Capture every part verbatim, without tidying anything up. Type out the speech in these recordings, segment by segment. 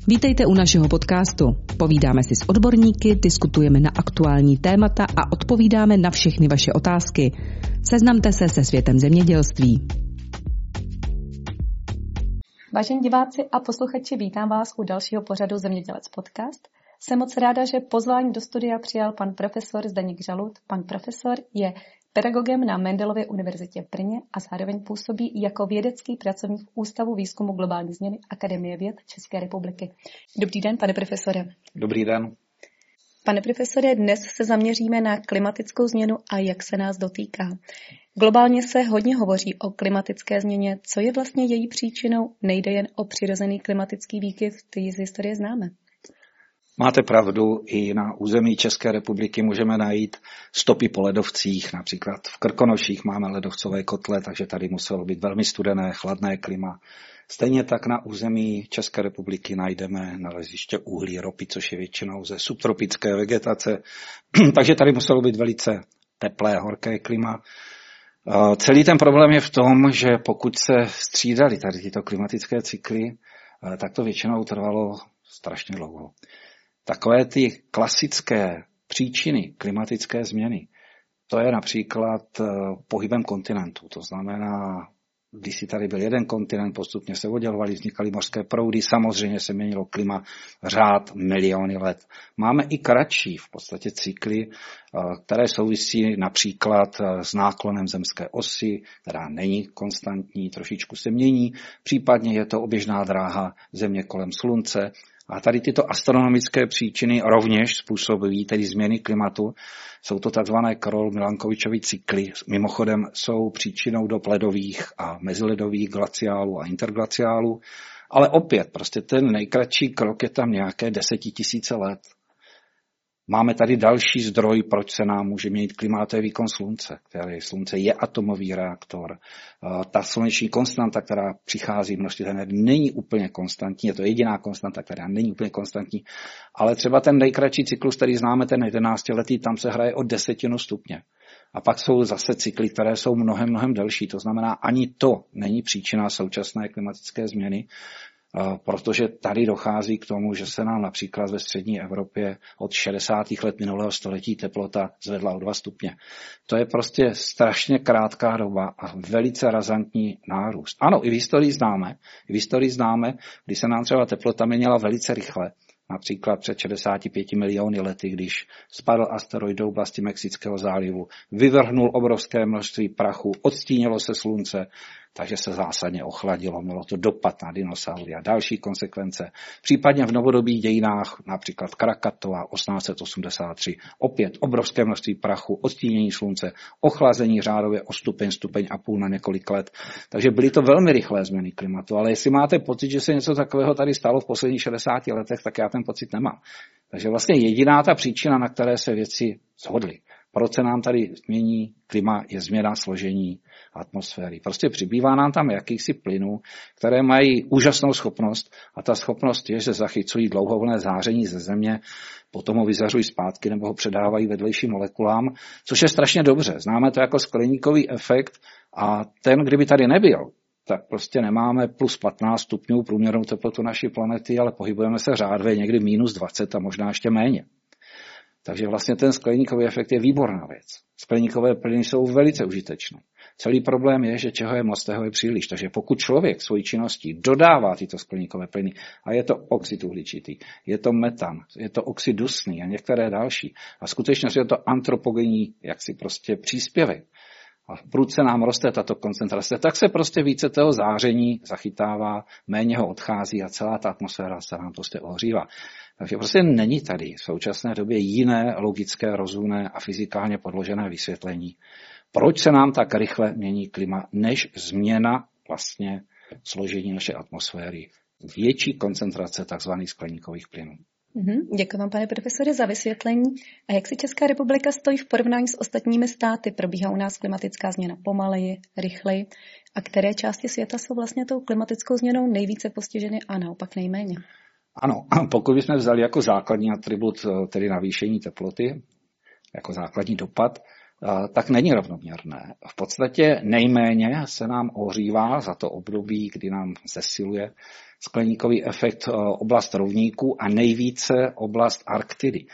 Vítejte u našeho podcastu. Povídáme si s odborníky, diskutujeme na aktuální témata a odpovídáme na všechny vaše otázky. Seznamte se se světem zemědělství. Vážení diváci a posluchači, vítám vás u dalšího pořadu Zemědělec podcast. Jsem moc ráda, že pozvání do studia přijal pan profesor Zdeněk Žalud. Pan profesor je pedagogem na Mendelově univerzitě v Brně a zároveň působí jako vědecký pracovník v Ústavu výzkumu globální změny Akademie věd České republiky. Dobrý den, pane profesore. Dobrý den. Pane profesore, dnes se zaměříme na klimatickou změnu a jak se nás dotýká. Globálně se hodně hovoří o klimatické změně. Co je vlastně její příčinou? Nejde jen o přirozený klimatický výkyv, který z historie známe. Máte pravdu, i na území České republiky můžeme najít stopy po ledovcích, například v Krkonoších máme ledovcové kotle, takže tady muselo být velmi studené, chladné klima. Stejně tak na území České republiky najdeme naleziště uhlí, ropy, což je většinou ze subtropické vegetace, takže tady muselo být velice teplé, horké klima. Celý ten problém je v tom, že pokud se střídaly tady tyto klimatické cykly, tak to většinou trvalo strašně dlouho. Takové ty klasické příčiny klimatické změny, to je například pohybem kontinentu. To znamená, když si tady byl jeden kontinent, postupně se oddělovali, vznikaly mořské proudy, samozřejmě se měnilo klima řád miliony let. Máme i kratší v podstatě cykly, které souvisí například s náklonem zemské osy, která není konstantní, trošičku se mění, případně je to oběžná dráha Země kolem Slunce. A tady tyto astronomické příčiny rovněž způsobují tedy změny klimatu. Jsou to takzvané Karol-Milankovičovy cykly. Mimochodem jsou příčinou dob ledových a meziledových glaciálů a interglaciálů. Ale opět, prostě ten nejkratší krok je tam nějaké desetitisíce let. Máme tady další zdroj, proč se nám může měnit klima, to je výkon slunce, který slunce je atomový reaktor. Ta sluneční konstanta, která přichází v množství energie, není úplně konstantní, je to jediná konstanta, která není úplně konstantní, ale třeba ten nejkratší cyklus, který známe, ten jedenáctiletý, tam se hraje o desetinu stupně. A pak jsou zase cykly, které jsou mnohem, mnohem delší, to znamená, ani to není příčina současné klimatické změny, protože tady dochází k tomu, že se nám například ve střední Evropě od šedesátých let minulého století teplota zvedla o dva stupně. To je prostě strašně krátká doba a velice razantní nárůst. Ano, i v historii známe, i v historii známe, kdy se nám třeba teplota měnila velice rychle. Například před šedesáti pěti miliony lety, když spadl asteroid do oblasti Mexického zálivu, vyvrhnul obrovské množství prachu, odstínilo se slunce, takže se zásadně ochladilo, mělo to dopad na dinosaury a další konsekvence. Případně v novodobých dějinách, například Krakatova osmnáct set osmdesát tři, opět obrovské množství prachu, odstínění slunce, ochlazení řádově o stupeň, stupeň a půl na několik let. Takže byly to velmi rychlé změny klimatu, ale jestli máte pocit, že se něco takového tady stalo v posledních šedesáti letech, tak já ten pocit nemám. Takže vlastně jediná ta příčina, na které se věci shodly, proč se nám tady mění klima, je změna složení atmosféry. Prostě přibývá nám tam jakýchsi plynů, které mají úžasnou schopnost a ta schopnost je, že zachycují dlouhovlnné záření ze země, potom ho vyzařují zpátky nebo ho předávají vedlejším molekulám, což je strašně dobře. Známe to jako skleníkový efekt a ten, kdyby tady nebyl, tak prostě nemáme plus patnáct stupňů průměrnou teplotu naší planety, ale pohybujeme se řádově někdy minus dvacet a možná ještě méně. Takže vlastně ten skleníkový efekt je výborná věc. Skleníkové plyny jsou velice užitečné. Celý problém je, že čeho je moc, toho je příliš. Takže pokud člověk svojí činností dodává tyto skleníkové plyny, a je to oxid uhličitý, je to metan, je to oxid dusný a některé další, a skutečně je to antropogenní jaksi prostě příspěvek, a prudce nám roste tato koncentrace, tak se prostě více toho záření zachytává, méně ho odchází a celá ta atmosféra se nám prostě ohřívá. Takže prostě není tady v současné době jiné logické, rozumné a fyzikálně podložené vysvětlení, proč se nám tak rychle mění klima, než změna vlastně složení naší atmosféry, větší koncentrace tzv. Skleníkových plynů. Mm-hmm. Děkuji vám, pane profesore, za vysvětlení. A jak si Česká republika stojí v porovnání s ostatními státy? Probíhá u nás klimatická změna pomaleji, rychleji? A které části světa jsou vlastně tou klimatickou změnou nejvíce postiženy a naopak nejméně? Ano, pokud bychom vzali jako základní atribut, tedy navýšení teploty, jako základní dopad, tak není rovnoměrné. V podstatě nejméně se nám ohřívá za to období, kdy nám zesiluje skleníkový efekt oblast rovníků a nejvíce oblast Arktidy.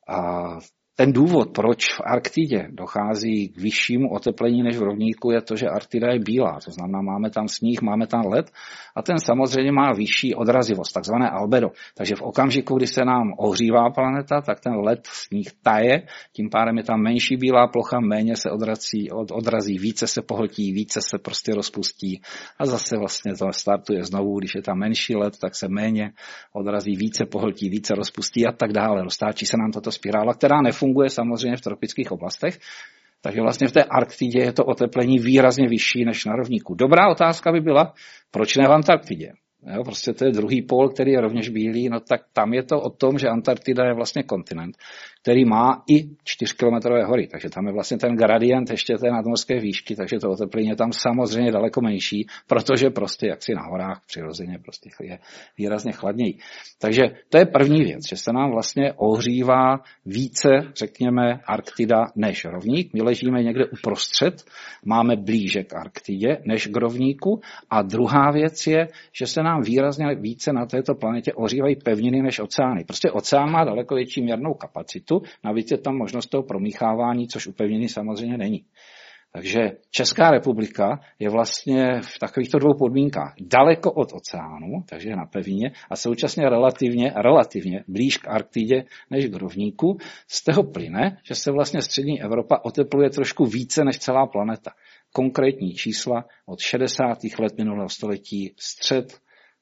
A ten důvod, proč v Arktidě dochází k vyššímu oteplení než v rovníku, je to, že Arktida je bílá. To znamená, máme tam sníh, máme tam led a ten samozřejmě má vyšší odrazivost, takzvané albedo. Takže v okamžiku, kdy se nám ohřívá planeta, tak ten led, sníh taje, tím pádem je tam menší bílá plocha, méně se odrazí, od, odrazí, více se pohltí, více se prostě rozpustí a zase vlastně to startuje znovu, když je tam menší led, tak se méně odrazí, více pohltí, více rozpustí a tak dále. Roztáčí se nám tato spirála, která nefunguje funguje samozřejmě v tropických oblastech, takže vlastně v té Arktidě je to oteplení výrazně vyšší než na rovníku. Dobrá otázka by byla, proč ne v Antarktidě? Jo, prostě to je druhý pól, který je rovněž bílý, no tak tam je to o tom, že Antarktida je vlastně kontinent, který má i čtyřkilometrové hory, takže tam je vlastně ten gradient ještě té nadmořské výšky, takže to oteplení je tam samozřejmě daleko menší, protože prostě jaksi na horách přirozeně prostě je výrazně chladněji. Takže to je první věc, že se nám vlastně ohřívá více, řekněme, Arktida než rovník. My ležíme někde uprostřed, máme blíže k Arktidě než k rovníku a druhá věc je, že se nám výrazně více na této planetě ohřívají pevniny než oceány. Prostě oceán má daleko větší měrnou kapacitu, navíc je tam možnost toho promíchávání, což u pevniny samozřejmě není. Takže Česká republika je vlastně v takovýchto dvou podmínkách daleko od oceánu, takže je na pevnině, a současně relativně, relativně blíž k Arktidě než k rovníku. Z toho plyne, že se vlastně střední Evropa otepluje trošku více než celá planeta. Konkrétní čísla od šedesátých let minulého století střed,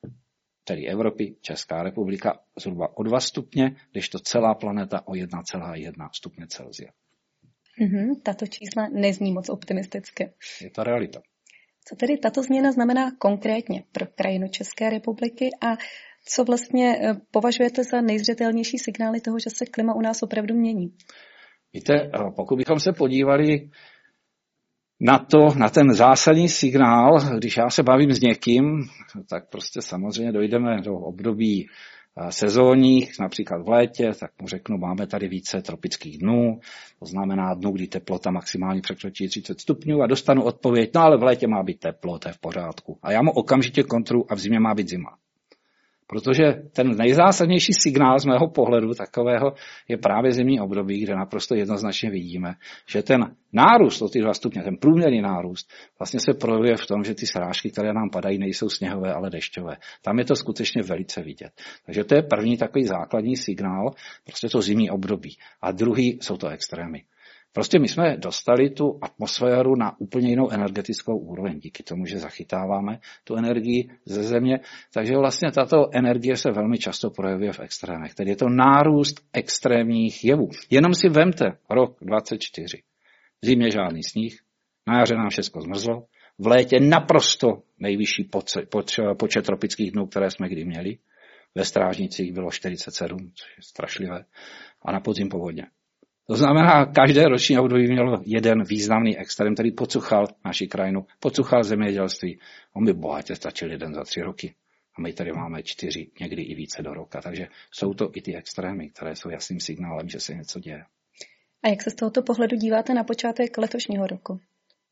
tedy Evropy, Česká republika zhruba o dva stupně, když to celá planeta o jedna celá jedna stupně Celsia. Mm-hmm, tato čísla nezní moc optimisticky. Je to realita. Co tedy tato změna znamená konkrétně pro krajinu České republiky a co vlastně považujete za nejzřetelnější signály toho, že se klima u nás opravdu mění? Víte, pokud bychom se podívali na to, na ten zásadní signál, když já se bavím s někým, tak prostě samozřejmě dojdeme do období sezónních, například v létě, tak mu řeknu, máme tady více tropických dnů, to znamená dnů, kdy teplota maximálně překročí třicet stupňů a dostanu odpověď, no ale v létě má být teplo, to je v pořádku. A já mu okamžitě kontru a v zimě má být zima. Protože ten nejzásadnější signál z mého pohledu takového je právě zimní období, kde naprosto jednoznačně vidíme, že ten nárůst o ty dva stupně, ten průměrný nárůst, vlastně se projevuje v tom, že ty srážky, které nám padají, nejsou sněhové, ale dešťové. Tam je to skutečně velice vidět. Takže to je první takový základní signál, prostě to zimní období. A druhý jsou to extrémy. Prostě my jsme dostali tu atmosféru na úplně jinou energetickou úroveň, díky tomu, že zachytáváme tu energii ze země, takže vlastně tato energie se velmi často projevuje v extrémech. Tedy je to nárůst extrémních jevů. Jenom si vemte rok dvacet čtyři. V zimě žádný sníh, na jaře nám všechno zmrzlo, v létě naprosto nejvyšší počet, počet tropických dnů, které jsme kdy měli. Ve Strážnicích bylo čtyřicet sedm, což je strašlivé, a na podzim povodně. To znamená, každé roční období mělo jeden významný extrém, který pocuchal naši krajinu, pocuchal zemědělství. On by bohatě stačil jeden za tři roky. A my tady máme čtyři, někdy i více do roka. Takže jsou to i ty extrémy, které jsou jasným signálem, že se něco děje. A jak se z tohoto pohledu díváte na počátek letošního roku?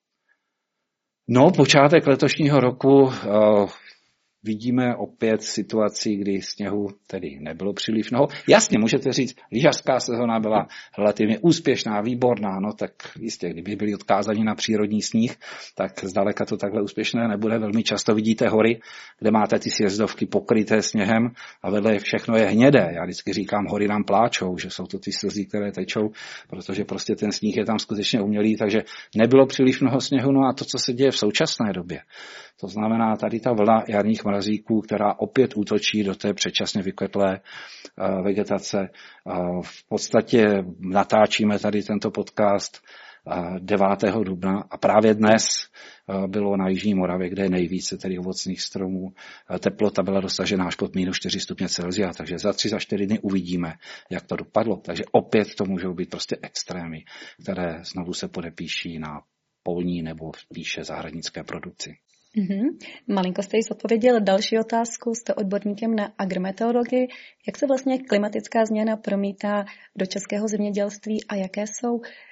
No, počátek letošního roku... Uh, Vidíme opět situaci, kdy sněhu tedy nebylo příliš mnoho. Jasně, můžete říct, lyžařská sezona byla relativně úspěšná, výborná, no tak jistě, kdyby byli odkázaní na přírodní sníh, tak zdaleka to takhle úspěšné nebude. Velmi často vidíte hory, kde máte ty sjezdovky pokryté sněhem a vedle všechno je hnědé. Já vždycky říkám, hory nám pláčou, že jsou to ty slzy, které tečou, protože prostě ten sníh je tam skutečně umělý, takže nebylo příliš mnoho sněhu. No a to, co se děje v současné době, to znamená tady ta vlna jarních mrazíků, která opět útočí do té předčasně vykvetlé uh, vegetace. Uh, v podstatě natáčíme tady tento podcast uh, devátého dubna a právě dnes uh, bylo na Jižní Moravě, kde je nejvíce tedy ovocných stromů. Uh, teplota byla dosažena až pod minus čtyři stupně Celsia, takže za tři, za čtyři dny uvidíme, jak to dopadlo. Takže opět to můžou být prostě extrémy, které znovu se podepíší na polní nebo spíše zahradnické produkci. Mm-hmm. Malinko jste jí zodpověděl další otázku, jste odborníkem na agrometeorologii. Jak se vlastně klimatická změna promítá do českého zemědělství a jaké jsou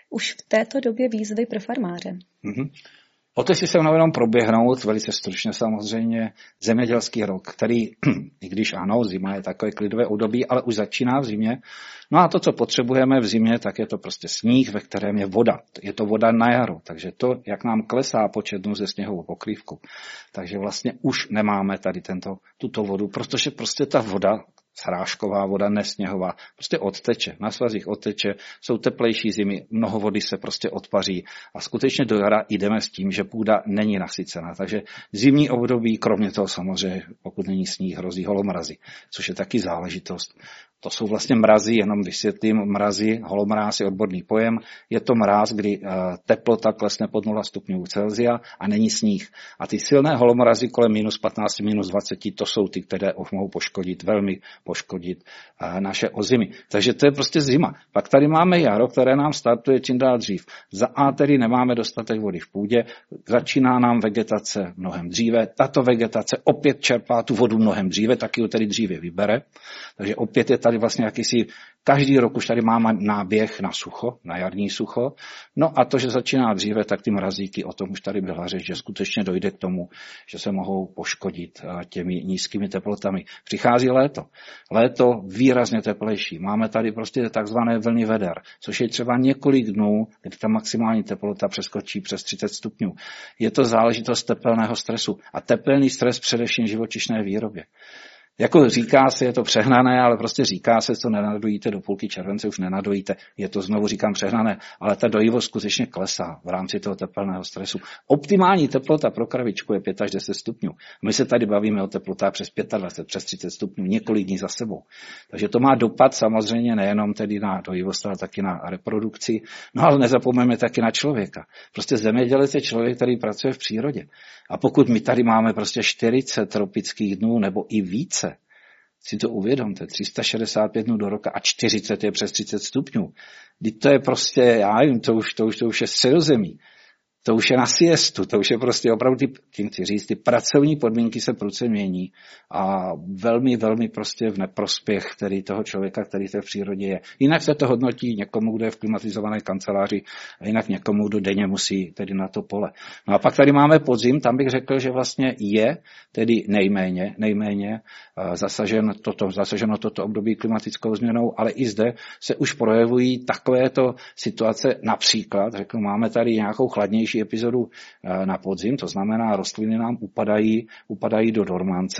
už v této době výzvy pro farmáře? Mm-hmm. Otec si mnou jenom proběhnout, velice stručně samozřejmě, zemědělský rok, který, i když ano, zima je takové klidové období, ale už začíná v zimě. No a to, co potřebujeme v zimě, tak je to prostě sníh, ve kterém je voda. Je to voda na jaru, takže to, jak nám klesá počet dnů ze sněhovou pokrývku, takže vlastně už nemáme tady tento, tuto vodu, protože prostě ta voda, srážková voda, nesněhová, prostě odteče, na svazích odteče, jsou teplejší zimy, mnoho vody se prostě odpaří a skutečně do jara jdeme s tím, že půda není nasycená. Takže zimní období, kromě toho samozřejmě, pokud není sníh, hrozí holomrazy, což je taky záležitost. To jsou vlastně mrazy, jenom vysvětlím, mrazy, holomráz je odborný pojem, je to mráz, kdy teplota klesne pod nula stupňů Celsia a není sníh. A ty silné holomrazy kolem minus patnáct, minus dvacet, to jsou ty, které mohou poškodit, velmi poškodit naše ozimy. Takže to je prostě zima. Pak tady máme jaro, které nám startuje čím dál dřív. Za A tedy nemáme dostatek vody v půdě, začíná nám vegetace mnohem dříve, tato vegetace opět čerpá tu vodu mnohem dříve, taky ji tedy dříve vybere, takže opět je tady vlastně jakýsi, každý rok už tady máme náběh na sucho, na jarní sucho, no a to, že začíná dříve, tak ty mrazíky, o tom už tady byla řeč, že skutečně dojde k tomu, že se mohou poškodit těmi nízkými teplotami. Přichází léto. Léto výrazně teplejší. Máme tady prostě takzvané vlny veder, což je třeba několik dnů, kdy ta maximální teplota přeskočí přes třicet stupňů. Je to záležitost tepelného stresu a tepelný stres především v živočišné výrobě. Jako říká se, je to přehnané, ale prostě říká se, co nenadojíte do půlky července, už nenadojíte. Je to znovu, říkám, přehnané, ale ta dojivost skutečně klesá v rámci toho tepelného stresu. Optimální teplota pro kravičku je pět až deset stupňů. My se tady bavíme o teplotách přes dvacet pět, přes třicet stupňů, několik dní za sebou. Takže to má dopad samozřejmě nejenom tedy na dojivost, ale taky na reprodukci. No ale nezapomeňme taky na člověka. Prostě zemědělec je člověk, který pracuje v přírodě. A pokud my tady máme prostě čtyřicet tropických dnů nebo i více, si to uvědomte, tři sta šedesát pět dnů do roka a čtyřicet je přes třicet stupňů. Teď to je prostě, já jim, to už, to už, to už je středozemí. To už je na siestu, to už je prostě opravdu, ty, tím chci říct, ty pracovní podmínky se prudce mění a velmi, velmi prostě v neprospěch tedy toho člověka, který v té přírodě je. Jinak se to hodnotí někomu, kdo je v klimatizované kanceláři a jinak někomu, kdo denně musí tedy na to pole. No a pak tady máme podzim, tam bych řekl, že vlastně je tedy nejméně, nejméně zasažen toto, zasaženo toto období klimatickou změnou, ale i zde se už projevují takovéto situace, například, řeknu, máme tady nějakou chladnější epizodu na podzim, to znamená, rostliny nám upadají, upadají do dormance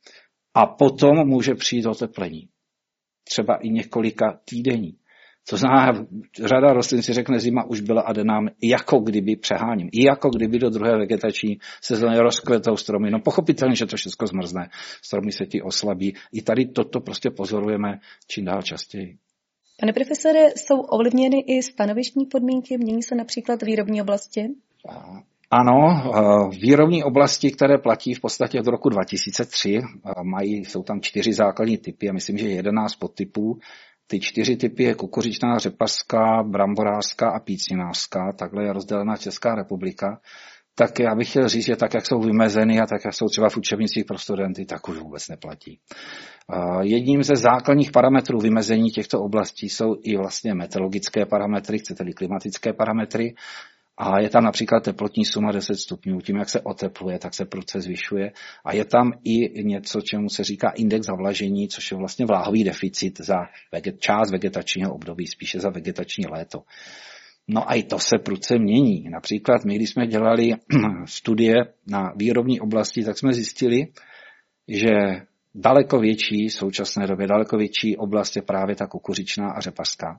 a potom může přijít oteplení. Třeba i několika týdení. To znamená, řada rostlin si řekne, zima už byla a jde nám jako kdyby přeháním. I jako kdyby do druhé vegetační sezóny rozkvetou stromy. No pochopitelně, že to všechno zmrzne. Stromy se ti oslabí. I tady toto prostě pozorujeme čím dál častěji. Pane profesore, jsou ovlivněny i stanovištní podmínky? Mění se například výrobní oblasti? Ano, výrobní oblasti, které platí v podstatě od roku dva tisíce tři, mají, jsou tam čtyři základní typy a myslím, že jedenáct podtypů. Ty čtyři typy je kukuřičná, řepařská, bramborářská a pícninářská. Takhle je rozdělena Česká republika. Tak já bych chtěl říct, že tak, jak jsou vymezeny a tak, jak jsou třeba v učebnicích pro studenty, tak už vůbec neplatí. Jedním ze základních parametrů vymezení těchto oblastí jsou i vlastně meteorologické parametry, chcete-li klimatické parametry. A je tam například teplotní suma deset stupňů. Tím, jak se otepluje, tak se prudce zvyšuje. A je tam i něco, čemu se říká index zavlažení, což je vlastně vláhový deficit za veget, část vegetačního období, spíše za vegetační léto. No a i to se prudce mění. Například my, když jsme dělali studie na výrobní oblasti, tak jsme zjistili, že daleko větší, v současné době daleko větší oblast je právě ta kukuřičná a řepařská.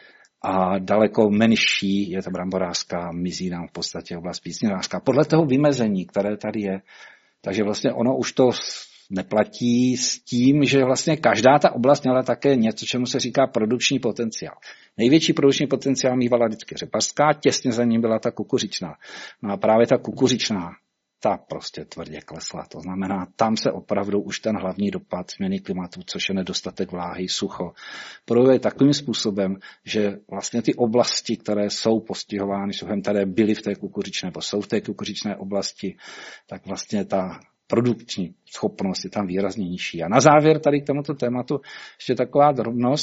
A daleko menší je ta bramborářská, mizí nám v podstatě oblast pícninářská. Podle toho vymezení, které tady je, takže vlastně ono už to neplatí s tím, že vlastně každá ta oblast měla také něco, čemu se říká produkční potenciál. Největší produkční potenciál mývala vždycky řepařská, těsně za ním byla ta kukuřičná. No a právě ta kukuřičná, ta prostě tvrdě klesla. To znamená, tam se opravdu už ten hlavní dopad změny klimatu, což je nedostatek vláhy, sucho, projevuje takovým způsobem, že vlastně ty oblasti, které jsou postihovány suchem, které byly v té kukuřičné, nebo jsou v té kukuřičné oblasti, tak vlastně ta produkční schopnost je tam výrazně nižší. A na závěr tady k tomuto tématu ještě taková drobnost.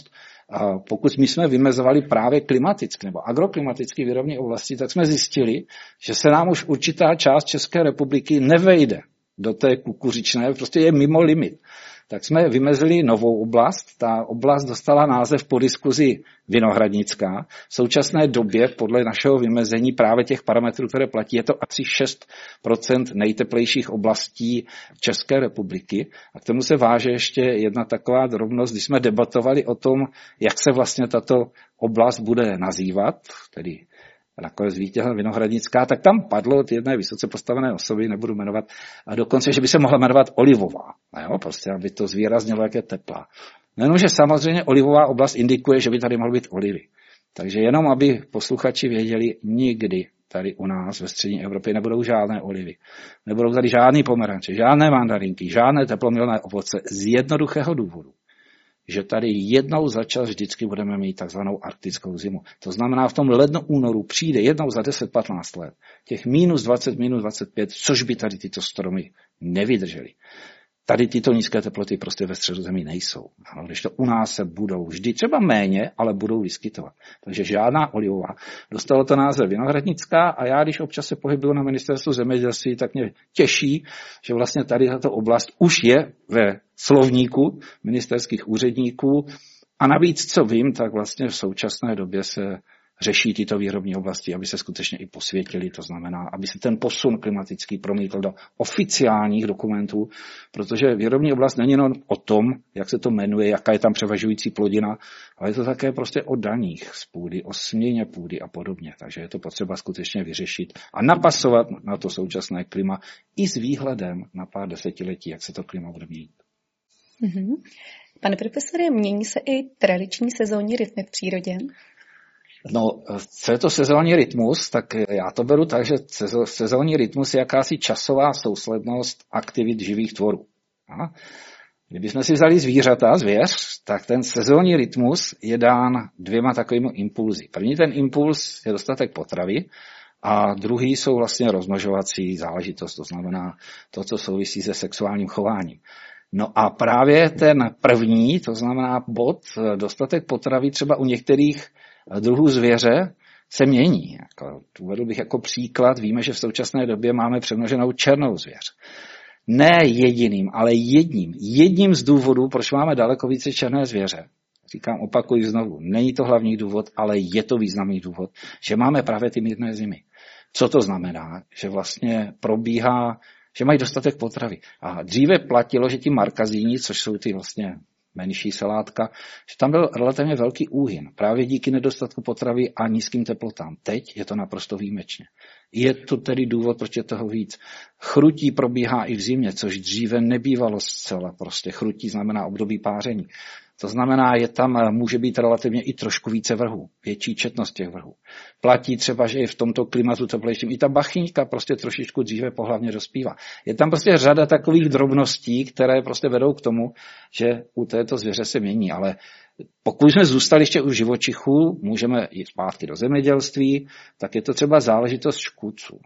A pokud my jsme vymezovali právě klimaticky nebo agroklimaticky výrobní oblasti, tak jsme zjistili, že se nám už určitá část České republiky nevejde do té kukuřičné, prostě je mimo limit. Tak jsme vymezili novou oblast. Ta oblast dostala název po diskuzi Vinohradnická. V současné době podle našeho vymezení právě těch parametrů, které platí, je to asi šest procent nejteplejších oblastí České republiky. A k tomu se váže ještě jedna taková drobnost, když jsme debatovali o tom, jak se vlastně tato oblast bude nazývat, tedy nakonec vítězila Vinohradnická, tak tam padlo od jedné vysoce postavené osoby, nebudu jmenovat, a dokonce, že by se mohla jmenovat Olivová. Jo, prostě, aby to zvýraznilo, jak je teplá. Jenomže samozřejmě olivová oblast indikuje, že by tady mohly být olivy. Takže jenom, aby posluchači věděli, nikdy tady u nás ve střední Evropě nebudou žádné olivy. Nebudou tady žádné pomeranče, žádné mandarinky, žádné teplomilné ovoce z jednoduchého důvodu, že tady jednou za čas vždycky budeme mít takzvanou arktickou zimu. To znamená, v tom lednu únoru přijde jednou za deset patnáct let těch minus dvacet, minus dvacet pět, což by tady tyto stromy nevydržely. Tady tyto nízké teploty prostě ve Středozemí nejsou. Ano, když to u nás se budou vždy třeba méně, ale budou vyskytovat. Takže žádná olivová. Dostalo to název Vinohradnická a já, když občas se pohybuju na ministerstvu zemědělství, tak mě těší, že vlastně tady tato oblast už je ve slovníku ministerských úředníků a navíc, co vím, tak vlastně v současné době se řeší tyto výrobní oblasti, aby se skutečně i posvětili, to znamená, aby se ten posun klimatický promítl do oficiálních dokumentů, protože výrobní oblast není jenom o tom, jak se to jmenuje, jaká je tam převažující plodina, ale je to také prostě o daních z půdy, o směně půdy a podobně. Takže je to potřeba skutečně vyřešit a napasovat na to současné klima i s výhledem na pár desetiletí, jak se to klima bude měnit. Mm-hmm. Pane profesore, mění se i tradiční sezónní rytmy v přírodě? No, co je to sezónní rytmus, tak já to beru tak, že sezónní rytmus je jakási časová souslednost aktivit živých tvorů. A kdybychom si vzali zvířata, zvěř, tak ten sezónní rytmus je dán dvěma takovými impulzy. První ten impuls je dostatek potravy a druhý jsou vlastně rozmnožovací záležitost, to znamená to, co souvisí se sexuálním chováním. No a právě ten první, to znamená bod, dostatek potravy třeba u některých druhů zvěře se mění. Jako, uvedl bych jako příklad, víme, že v současné době máme přemnoženou černou zvěř. Ne jediným, ale jedním. Jedním z důvodů, proč máme daleko více černé zvěře. Říkám, opakuji znovu, není to hlavní důvod, ale je to významný důvod, že máme právě ty mírné zimy. Co to znamená? Že vlastně probíhá, že mají dostatek potravy. A dříve platilo, že ti markazíni, což jsou ty vlastně menší salátka, že tam byl relativně velký úhyn. Právě díky nedostatku potravy a nízkým teplotám. Teď je to naprosto výjimečně. Je to tedy důvod, proč je toho víc. Chrutí probíhá i v zimě, což dříve nebývalo zcela. Prostě chrutí znamená období páření. To znamená, je tam může být relativně i trošku více vrhů, větší četnost těch vrhů. Platí třeba, že i v tomto klimatu teplejším i ta bachyňka prostě trošičku dříve pohlavně dospívá. Je tam prostě řada takových drobností, které prostě vedou k tomu, že u této zvěře se mění, ale pokud jsme zůstali ještě u živočichů, můžeme jít zpátky do zemědělství, tak je to třeba záležitost škůdců.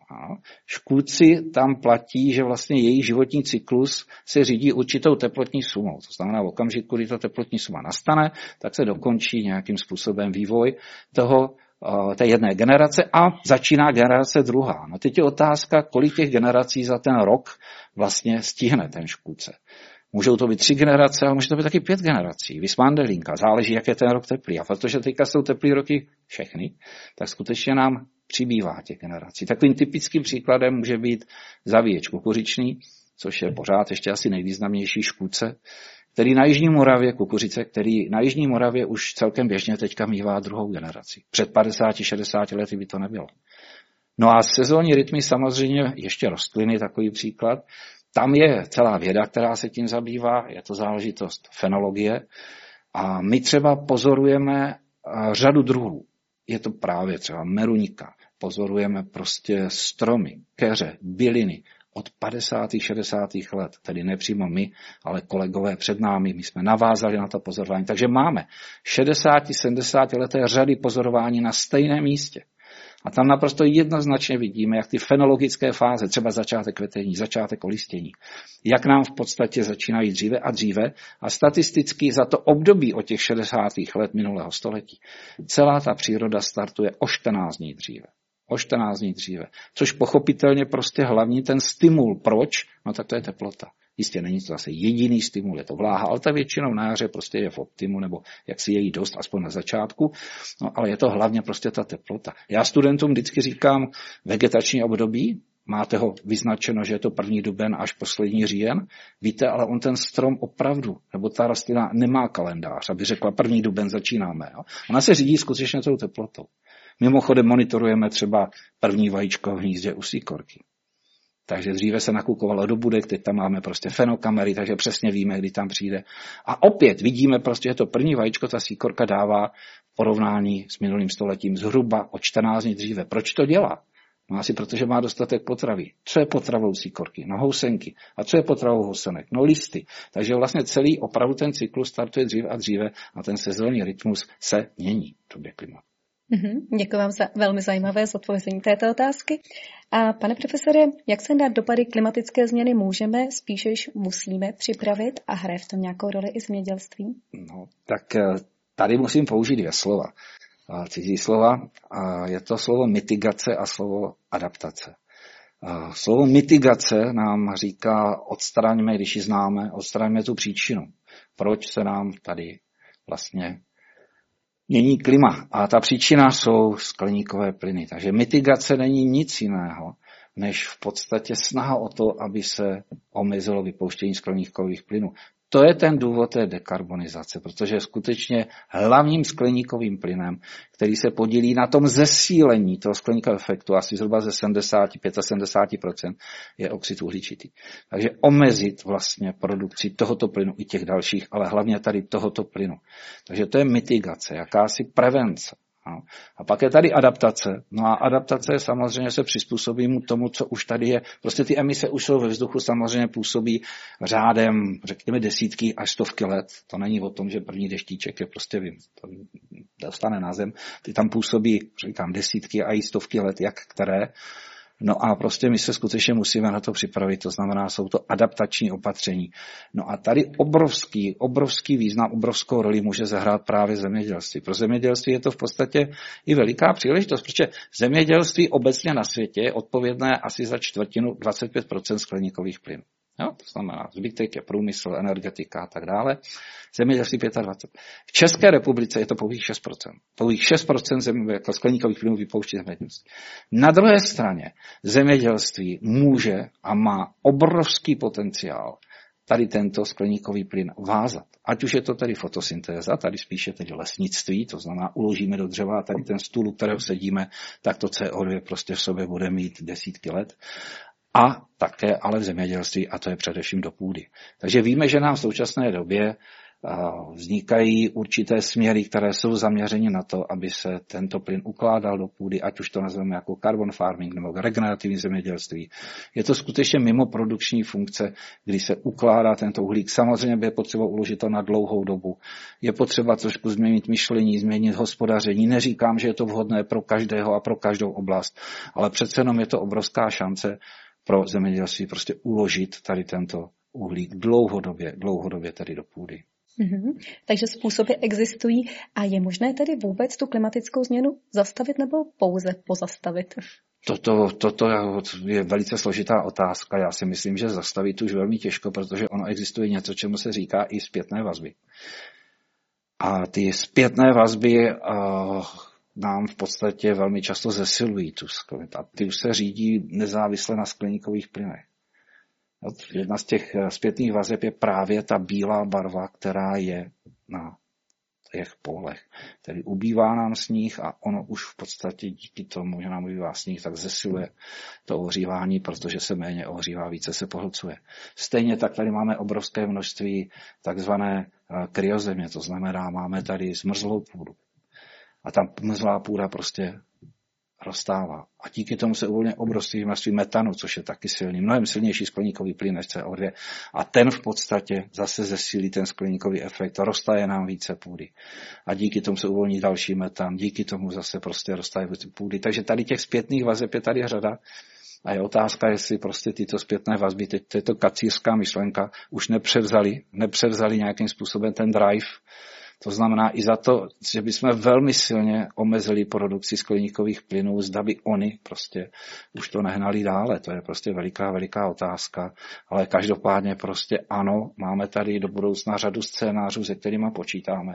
Škůdci tam platí, že vlastně jejich životní cyklus se řídí určitou teplotní sumou. To znamená, v okamžiku, kdy ta teplotní suma nastane, tak se dokončí nějakým způsobem vývoj toho, té jedné generace a začíná generace druhá. No teď je otázka, kolik těch generací za ten rok vlastně stihne ten škůdce. Můžou to být tři generace, ale může to být taky pět generací. Vysmandelinka, záleží, jak je ten rok teplý. A protože teďka jsou teplý roky všechny, tak skutečně nám přibývá těch generací. Takovým typickým příkladem může být zavíječ kukuřičný, což je pořád ještě asi nejvýznamnější škůdce, který na Jižní Moravě, kukuřice, který na Jižní Moravě už celkem běžně teďka mívá druhou generaci. Před padesáti šedesáti lety by to nebylo. No a sezónní rytmy samozřejmě ještě rostliny, takový příklad. Tam je celá věda, která se tím zabývá, je to záležitost fenologie a my třeba pozorujeme řadu druhů. Je to právě třeba meruňka, pozorujeme prostě stromy, keře, byliny od padesátých šedesátých let, tedy nepřímo my, ale kolegové před námi, my jsme navázali na to pozorování. Takže máme šedesát sedmdesát leté řady pozorování na stejném místě. A tam naprosto jednoznačně vidíme, jak ty fenologické fáze, třeba začátek kvetení, začátek olistění, jak nám v podstatě začínají dříve a dříve a statisticky za to období od těch šedesátých let minulého století celá ta příroda startuje o čtrnáct dní dříve. O čtrnáct dní dříve. Což pochopitelně prostě hlavní ten stimul. Proč? No tak to je teplota. Jistě není to zase jediný stimul, je to vláha, ale ta většinou na jaře prostě je v optimu, nebo jak si je jí dost, aspoň na začátku, no ale je to hlavně prostě ta teplota. Já studentům vždycky říkám vegetační období, máte ho vyznačeno, že je to první duben až poslední říjen, víte, ale on ten strom opravdu, nebo ta rostlina nemá kalendář, aby řekla první duben začínáme. Jo? Ona se řídí skutečně tou teplotou. Mimochodem monitorujeme třeba první vajíčko v hnízdě u síkorky. Takže dříve se nakukovalo do budek, teď tam máme prostě fenokamery, takže přesně víme, kdy tam přijde. A opět vidíme prostě, že to první vajíčko ta síkorka dává v porovnání s minulým stoletím zhruba o čtrnáct dní dříve. Proč to dělá? No asi protože má dostatek potravy. Co je potravou síkorky? No housenky. A co je potravou housenek? No listy. Takže vlastně celý opravdu ten cyklus startuje dříve a dříve a ten sezónní rytmus se mění v době klimatu. Mm-hmm. Děkuji vám za velmi zajímavé zodpovězení této otázky. A pane profesore, jak se na dopady klimatické změny můžeme, spíše již musíme připravit a hraje v tom nějakou roli i zemědělství? No, tak tady musím použít dvě slova. Cizí slova. Je to slovo mitigace a slovo adaptace. Slovo mitigace nám říká odstraňme, když ji známe, odstraňme tu příčinu. Proč se nám tady vlastně mění klima. A ta příčina jsou skleníkové plyny. Takže mitigace není nic jiného, než v podstatě snaha o to, aby se omezilo vypouštění skleníkových plynů. To je ten důvod té dekarbonizace, protože skutečně hlavním skleníkovým plynem, který se podílí na tom zesílení toho skleníkového efektu, asi zhruba ze sedmdesát až sedmdesát pět procent, je oxid uhličitý. Takže omezit vlastně produkci tohoto plynu i těch dalších, ale hlavně tady tohoto plynu. Takže to je mitigace, jakási prevence. No. A pak je tady adaptace. No a adaptace je samozřejmě se přizpůsobí mu tomu, co už tady je. Prostě ty emise už jsou ve vzduchu, samozřejmě působí řádem, řekněme, desítky až stovky let. To není o tom, že první deštíček je prostě vím, to dostane na zem. Ty tam působí, říkám, desítky a i stovky let, jak které. No a prostě my se skutečně musíme na to připravit, to znamená, jsou to adaptační opatření. No a tady obrovský, obrovský význam, obrovskou roli může zahrát právě zemědělství. Pro zemědělství je to v podstatě i veliká příležitost, protože zemědělství obecně na světě je odpovědné asi za čtvrtinu dvacet pět procent skleníkových plynů. Jo, to znamená, zbytek je průmysl, energetika a tak dále. Zemědělství dvacet pět procent. V České republice je to pouhých šest procent. Pouhých šest procent zem, jako skleníkových plynů vypouští zemědělství. Na druhé straně zemědělství může a má obrovský potenciál tady tento skleníkový plyn vázat. Ať už je to tady fotosyntéza, tady spíše tedy lesnictví, to znamená uložíme do dřeva tady ten stůl, u kterého sedíme, tak to C O dva prostě v sobě bude mít desítky let. A také ale v zemědělství, a to je především do půdy. Takže víme, že nám v současné době vznikají určité směry, které jsou zaměřeny na to, aby se tento plyn ukládal do půdy, ať už to nazveme jako carbon farming nebo regenerativní zemědělství. Je to skutečně mimo produkční funkce, kdy se ukládá tento uhlík. Samozřejmě je potřeba uložit to na dlouhou dobu. Je potřeba trošku změnit myšlení, změnit hospodaření. Neříkám, že je to vhodné pro každého a pro každou oblast, ale přece jenom je to obrovská šance pro zemědělství prostě uložit tady tento uhlík dlouhodobě, dlouhodobě tady do půdy. Mm-hmm. Takže způsoby existují a je možné tedy vůbec tu klimatickou změnu zastavit nebo pouze pozastavit? Toto, toto je velice složitá otázka. Já si myslím, že zastavit už velmi těžko, protože ono existuje něco, čemu se říká i zpětné vazby. A ty zpětné vazby uh, nám v podstatě velmi často zesilují tu skleník. A ty už se řídí nezávisle na skleníkových plynech. Jedna z těch zpětných vazeb je právě ta bílá barva, která je na těch polech. Tedy ubývá nám sníh a ono už v podstatě díky tomu, že nám ubývá sníh, tak zesiluje to ohřívání, protože se méně ohřívá, více se pohlcuje. Stejně tak tady máme obrovské množství takzvané kryozemě, to znamená, máme tady zmrzlou půdu. A ta mrzlá půda prostě roztává. A díky tomu se uvolňuje obrovské množství metanu, což je taky silný, mnohem silnější skleníkový plyn než C O dva. A ten v podstatě zase zesílí ten skleníkový efekt, roztaje nám více půdy. A díky tomu se uvolní další metan, díky tomu zase prostě roztaje více půdy. Takže tady těch zpětných vazeb je tady řada. A je otázka, jestli prostě tyto zpětné vazby, teď to je to kacířská myšlenka, už nepřevzali, nepřevzali nějakým způsobem ten drive. To znamená i za to, že bychom velmi silně omezili produkci skleníkových plynů, zda by oni prostě už to nehnali dále. To je prostě veliká, veliká otázka. Ale každopádně prostě ano, máme tady do budoucna řadu scénářů, se kterými počítáme.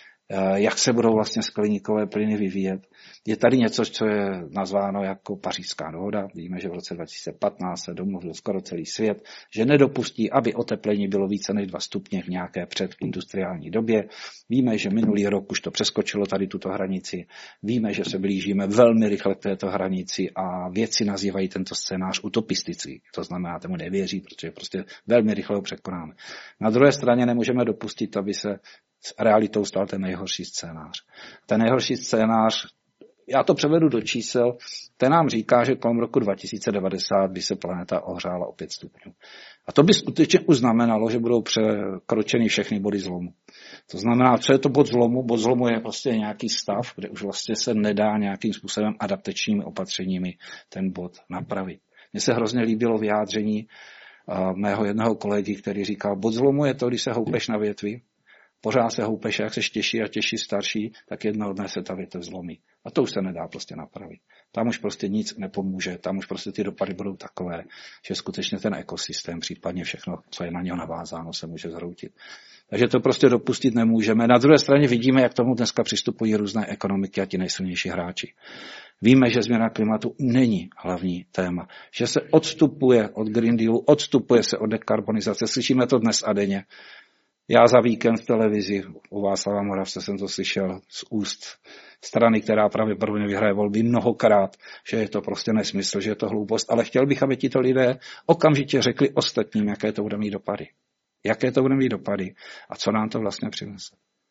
Jak se budou vlastně skleníkové plyny vyvíjet. Je tady něco, co je nazváno jako Pařížská dohoda. Víme, že v roce dva tisíce patnáct se domluvil skoro celý svět, že nedopustí, aby oteplení bylo více než dva stupně v nějaké předindustriální době. Víme, že minulý rok už to přeskočilo tady tuto hranici. Víme, že se blížíme velmi rychle k této hranici a vědci nazývají tento scénář utopistický. To znamená, tomu nevěří, protože prostě velmi rychle ho překonáme. Na druhé straně nemůžeme dopustit, aby se s realitou stal ten nejhorší scénář. Ten nejhorší scénář, já to převedu do čísel, ten nám říká, že kolem roku dva tisíce devadesát by se planeta ohřála o pět stupňů. A to by skutečně už znamenalo, že budou překročeny všechny body zlomu. To znamená, co je to bod zlomu? Bod zlomu je prostě nějaký stav, kde už vlastně se nedá nějakým způsobem adaptačními opatřeními ten bod napravit. Mně se hrozně líbilo vyjádření mého jednoho kolegy, který říkal, bod zlomu je to, když se houpeš na větvi, pořád se houpeš, jak seš těžší a těžší starší, tak jednoho dne se ta větev zlomí. A to už se nedá prostě napravit. Tam už prostě nic nepomůže, tam už prostě ty dopady budou takové, že skutečně ten ekosystém, případně všechno, co je na něho navázáno, se může zhroutit. Takže to prostě dopustit nemůžeme. Na druhé straně vidíme, jak tomu dneska přistupují různé ekonomiky a ti nejsilnější hráči. Víme, že změna klimatu není hlavní téma, že se odstupuje od Green Dealu, odstupuje se od dekarbonizace, slyšíme to dnes a denně. Já za víkend v televizi u Václava Moravce jsem to slyšel z úst strany, která pravděpodobně vyhraje volby mnohokrát, že je to prostě nesmysl, že je to hloupost, ale chtěl bych, aby tito lidé okamžitě řekli ostatním, jaké to bude mít dopady. Jaké to bude mít dopady a co nám to vlastně přinese.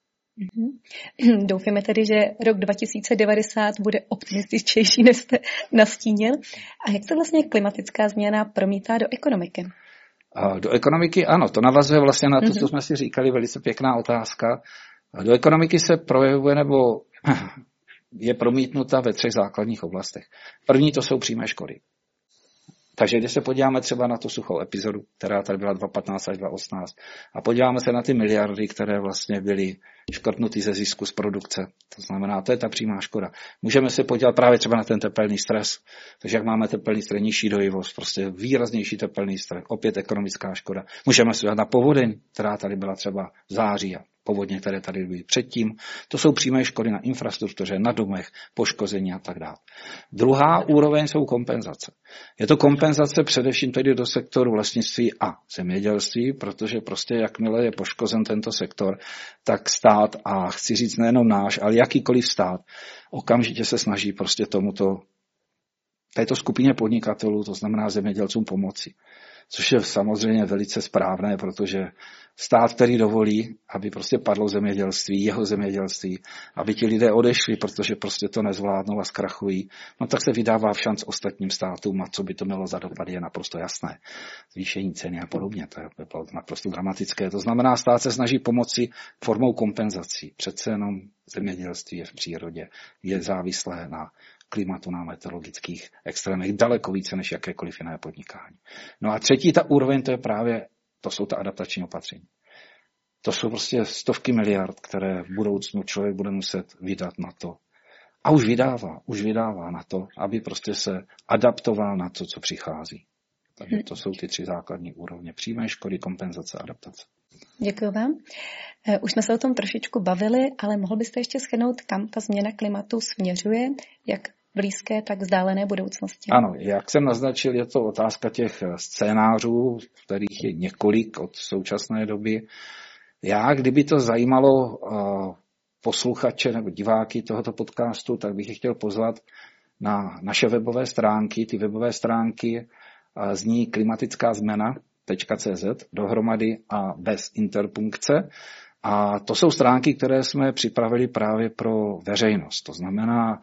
Mm-hmm. Doufáme tedy, že rok dva tisíce devadesát bude optimističtější, než jste nastínil. A jak se vlastně klimatická změna promítá do ekonomiky? Do ekonomiky ano, to navazuje vlastně na to, mm-hmm. co jsme si říkali, velice pěkná otázka. Do ekonomiky se projevuje nebo je promítnuta ve třech základních oblastech. První to jsou přímé škody. Takže když se podíváme třeba na tu suchou epizodu, která tady byla dva tisíce patnáct až dva tisíce osmnáct, a podíváme se na ty miliardy, které vlastně byly škrtnuty ze zisku z produkce, to znamená, to je ta přímá škoda. Můžeme se podívat právě třeba na ten tepelný stres, takže jak máme tepelný stres, nižší dojivost, prostě výraznější tepelný stres, opět ekonomická škoda. Můžeme se dát na povodeň, která tady byla třeba v září a povodně, které tady byly předtím. To jsou přímé škody na infrastruktuře, na domech, poškození a tak dále. Druhá úroveň jsou kompenzace. Je to kompenzace především tedy do sektoru lesnictví a zemědělství, protože prostě jakmile je poškozen tento sektor, tak stát, a chci říct nejenom náš, ale jakýkoliv stát, okamžitě se snaží prostě tomuto, této skupině podnikatelů, to znamená zemědělcům, pomoci. Což je samozřejmě velice správné, protože stát, který dovolí, aby prostě padlo zemědělství, jeho zemědělství, aby ti lidé odešli, protože prostě to nezvládnou a zkrachují, no tak se vydává v šanc ostatním státům a co by to mělo za dopady, je naprosto jasné. Zvýšení ceny a podobně, to je naprosto dramatické. To znamená, stát se snaží pomoci formou kompenzací. Přece jenom zemědělství je v přírodě, je závislé na klimatu, na meteorologických extrémech daleko více než jakékoliv jiné podnikání. No a třetí ta úroveň, to je právě, to jsou ta adaptační opatření. To jsou prostě stovky miliard, které v budoucnu člověk bude muset vydat na to. A už vydává, už vydává na to, aby prostě se adaptoval na to, co přichází. Takže to jsou ty tři základní úrovně. Přímé škody, kompenzace, adaptace. Děkuji vám. Už jsme se o tom trošičku bavili, ale mohl byste ještě shrnout, kam ta změna klimatu směřuje, jak blízké, tak vzdálené budoucnosti? Ano, jak jsem naznačil, je to otázka těch scénářů, kterých je několik od současné doby. Já, kdyby to zajímalo posluchače nebo diváky tohoto podcastu, tak bych je chtěl pozvat na naše webové stránky. Ty webové stránky zní klimatická změna tečka cé zet dohromady a bez interpunkce. A to jsou stránky, které jsme připravili právě pro veřejnost. To znamená,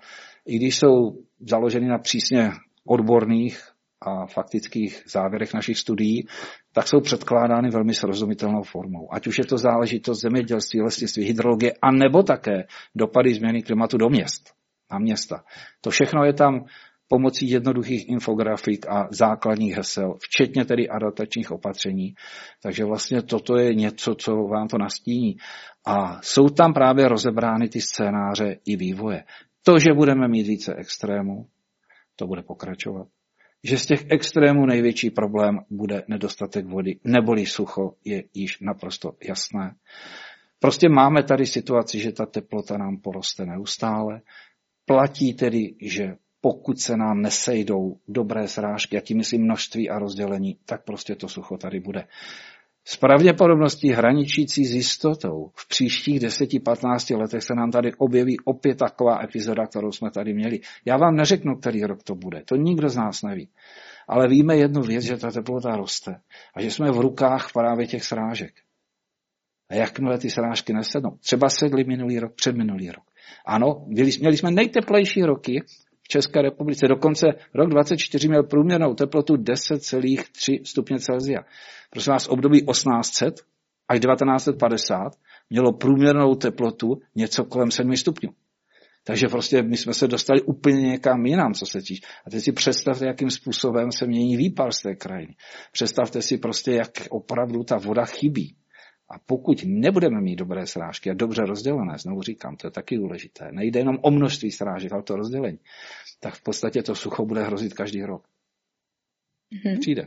i když jsou založeny na přísně odborných a faktických závěrech našich studií, tak jsou předkládány velmi srozumitelnou formou. Ať už je to záležitost zemědělství, lesnictví, hydrologie, anebo také dopady změny klimatu do měst, na města. To všechno je tam pomocí jednoduchých infografik a základních hesel, včetně tedy adaptačních opatření. Takže vlastně toto je něco, co vám to nastíní. A jsou tam právě rozebrány ty scénáře i vývoje. To, že budeme mít více extrémů, to bude pokračovat. Že z těch extrémů největší problém bude nedostatek vody, neboli sucho, je již naprosto jasné. Prostě máme tady situaci, že ta teplota nám poroste neustále. Platí tedy, že pokud se nám nesejdou dobré srážky, jak tím myslím množství a rozdělení, tak prostě to sucho tady bude. S pravděpodobností hraničící s jistotou v příštích deseti patnácti letech se nám tady objeví opět taková epizoda, kterou jsme tady měli. Já vám neřeknu, který rok to bude, to nikdo z nás neví. Ale víme jednu věc, že ta teplota roste a že jsme v rukách právě těch srážek. A jakmile ty srážky nesednou, třeba sedly minulý rok, předminulý rok. Ano, měli jsme nejteplejší roky v České republice, dokonce rok dvacet čtyři měl průměrnou teplotu deset celá tři stupně Celsia. Prosím vás, období osmnáct set až devatenáct set padesát mělo průměrnou teplotu něco kolem sedmi stupňů. Takže prostě my jsme se dostali úplně někam jinam, co se týče. A teď si představte, jakým způsobem se mění výpar z té krajiny. Představte si prostě, jak opravdu ta voda chybí. A pokud nebudeme mít dobré srážky a dobře rozdělené, znovu říkám, to je taky důležité, nejde jenom o množství srážek, ale to rozdělení, tak v podstatě to sucho bude hrozit každý rok. Mm-hmm. Přijde.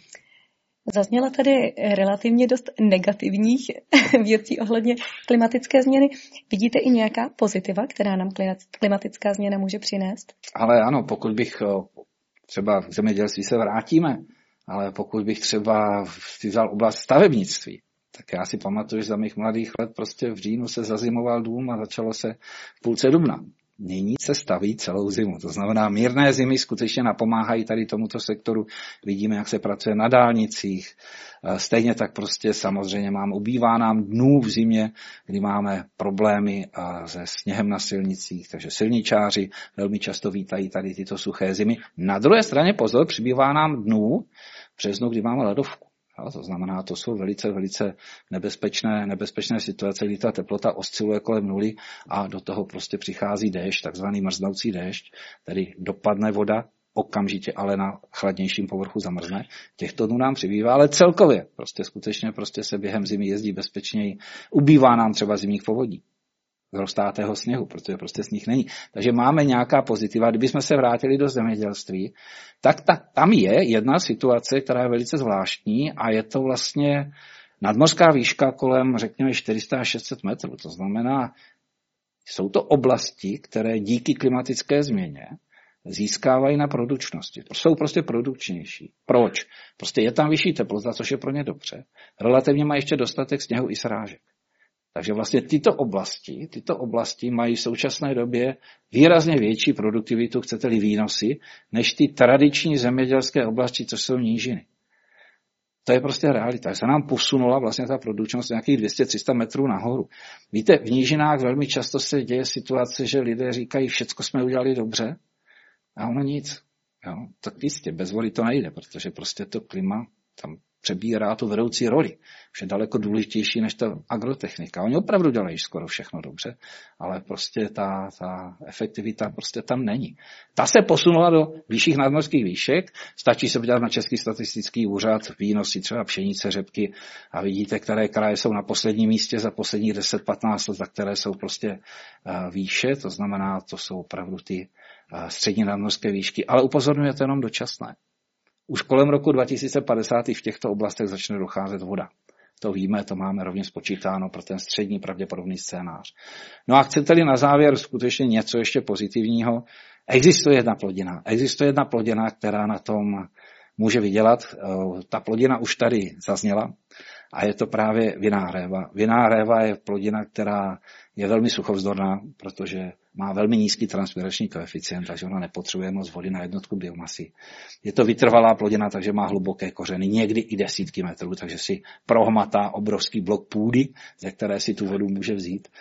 Zazněla tady relativně dost negativních věcí ohledně klimatické změny. Vidíte i nějaká pozitiva, která nám klimatická změna může přinést? Ale ano, pokud bych třeba v zemědělství se vrátíme, ale pokud bych třeba vzal oblast stavebnictví, tak já si pamatuju, že za mých mladých let prostě v říjnu se zazimoval dům a začalo se v půlce dubna. Nyní se staví celou zimu. To znamená, mírné zimy skutečně napomáhají tady tomuto sektoru. Vidíme, jak se pracuje na dálnicích. Stejně tak prostě samozřejmě mám, ubývá nám dnů v zimě, kdy máme problémy se sněhem na silnicích, takže silničáři velmi často vítají tady tyto suché zimy. Na druhé straně pozor, přibývá nám dnů v březnu, kdy máme ledovku. A to znamená, to jsou velice, velice nebezpečné, nebezpečné situace, kdy ta teplota osciluje kolem nuly a do toho prostě přichází déšť, takzvaný mrznoucí déšť, tedy dopadne voda okamžitě, ale na chladnějším povrchu zamrzne. Těchto dnů nám přibývá, ale celkově prostě skutečně prostě se během zimy jezdí bezpečněji. Ubývá nám třeba zimních povodí, roztátého sněhu, protože prostě sníh není. Takže máme nějaká pozitiva. Kdybychom se vrátili do zemědělství, tak ta, tam je jedna situace, která je velice zvláštní a je to vlastně nadmořská výška kolem, řekněme, čtyři sta až šest set metrů. To znamená, jsou to oblasti, které díky klimatické změně získávají na produkčnosti. Jsou prostě produkčnější. Proč? Prostě je tam vyšší teplota, což je pro ně dobře. Relativně mají ještě dostatek sněhu i srážek. Takže vlastně tyto oblasti, tyto oblasti mají v současné době výrazně větší produktivitu, chcete-li výnosy, než ty tradiční zemědělské oblasti, což jsou nížiny. To je prostě realita. Se nám posunula vlastně ta produkčnost nějakých dvě stě až tři sta metrů nahoru. Víte, v nížinách velmi často se děje situace, že lidé říkají, všecko jsme udělali dobře, a ono nic. Jo? Tak jistě, bez vody to nejde, protože prostě to klima tam přebírá tu vedoucí roli. Už je daleko důležitější než ta agrotechnika. Oni opravdu dělají skoro všechno dobře, ale prostě ta, ta efektivita prostě tam není. Ta se posunula do vyšších nadmořských výšek, stačí se podívat na Český statistický úřad, výnosy třeba pšenice, řepky a vidíte, které kraje jsou na posledním místě za posledních deset patnáct let, za které jsou prostě výše, to znamená, to jsou opravdu ty střední nadmořské výšky, ale upozorňuje to jenom dočasné. Už kolem roku dva tisíce padesát i v těchto oblastech začne docházet voda. To víme, to máme rovně spočítáno pro ten střední pravděpodobný scénář. No a chcete-li na závěr skutečně něco ještě pozitivního, existuje jedna plodina. Existuje jedna plodina, která na tom může vydělat. Ta plodina už tady zazněla a je to právě vinná réva. Vinná réva je plodina, která je velmi suchovzdorná, protože má velmi nízký transpirační koeficient, takže ona nepotřebuje moc vody na jednotku biomasy. Je to vytrvalá plodina, takže má hluboké kořeny, někdy i desítky metrů, takže si prohmatá obrovský blok půdy, ze které si tu vodu může vzít.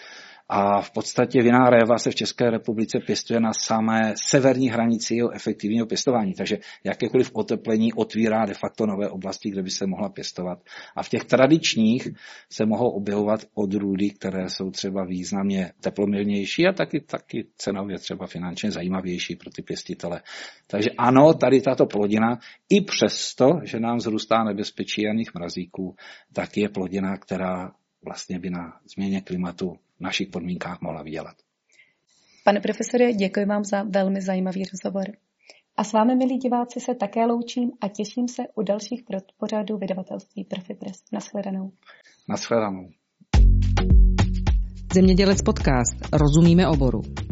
A v podstatě vinná réva se v České republice pěstuje na samé severní hranici jeho efektivního pěstování. Takže jakékoliv oteplení otvírá de facto nové oblasti, kde by se mohla pěstovat. A v těch tradičních se mohou objevovat odrůdy, které jsou třeba významně teplomilnější a taky, taky cenově třeba finančně zajímavější pro ty pěstitele. Takže ano, tady tato plodina, i přesto, že nám zrůstá nebezpečí jarních mrazíků, tak je plodina, která vlastně by na změně klimatu v našich podmínkách mohla vydělat. Pane profesore, děkuji vám za velmi zajímavý rozhovor. A s vámi, milí diváci, se také loučím a těším se u dalších pořadů vydavatelství Profipress. Naschledanou. Naschledanou. Zemědělec podcast. Rozumíme oboru.